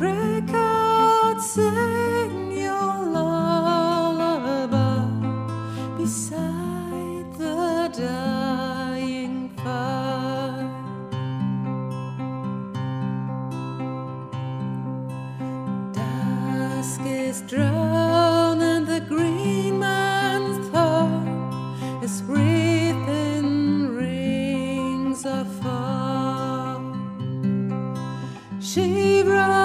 crickets sing your lullaby beside the dying fire. Dusk is drowned and the green man's thought is breathed in rings of fog. She